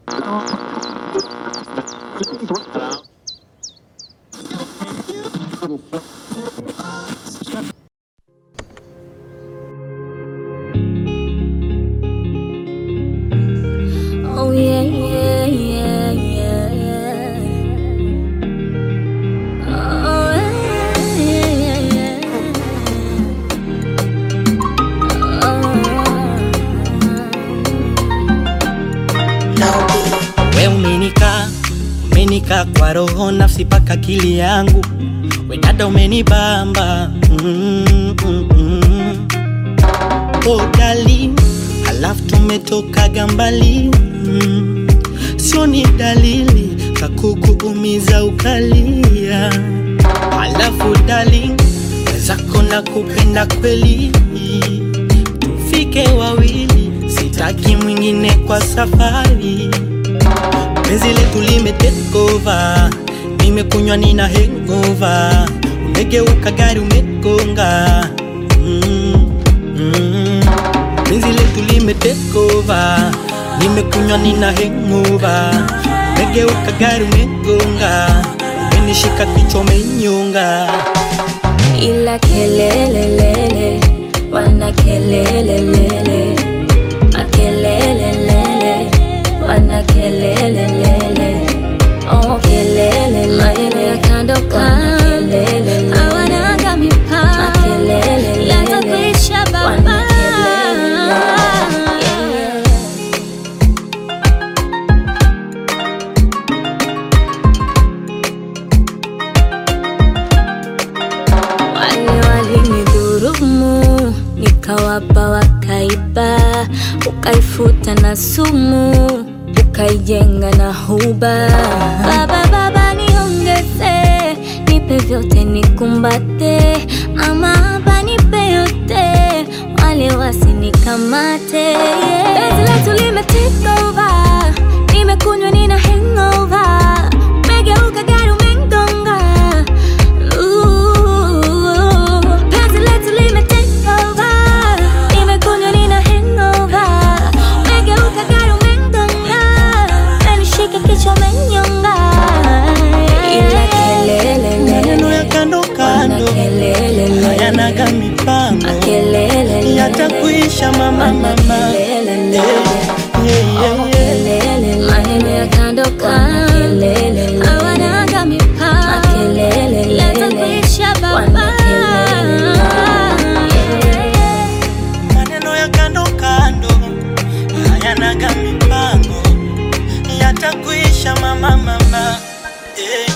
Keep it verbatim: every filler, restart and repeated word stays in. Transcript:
Oh yeah, yeah, yeah, yeah. Oh yeah, yeah, yeah. Oh. We umenika, umenika kwa roho nafsi paka akili yangu. We dada umenibamba mm, mm, mm. Oh darling, halafu tumetoka mbali mm. Sio ni dalili za kukuumiza ukalia. Halafu darling, wezako na kupenda kweli, tufike wawili, sitaki mwingine kwa safari. Penzi letu lime take over, nimekunywa nina hangover. Umegeuka gari umegonga mm, mm. Penzi letu lime take over, nimekunywa nina hangover. Umegeuka gari umegonga, umenishika kichwa umenyonga. Ila kelelelele, wana kelelelele, makelelelele, wana kelelelele. Oh kelelelele, maneno ya kando kando, hawananga mipaka, yatakuisha baba. Wale walinidhurumu, nikawapa wakaiba, ukaifuta na sumu, ukaijenga na huba. Baba baba niongeze, nipe vyote nikumbate, ama hapa nipe yote, wale wasinikamate. Penzi letu lime take over, nimekunywa nina hangover. Umegeuka gari umegonga. Penzi letu lime take over, nimekunywa nina hangover. Umegeuka gari umegonga, umenishika kichwa umenyonga. Ila kelele, maneno ya kando kando, hayanaga mipango, yatakuisha mama mama. Yeah, yeah, yeah. Maneno ya kando kando, hawananga mipaka, yatakuisha baba. Maneno ya kando kando, hayanaga mipango, yatakuisha mama mama. Yeah.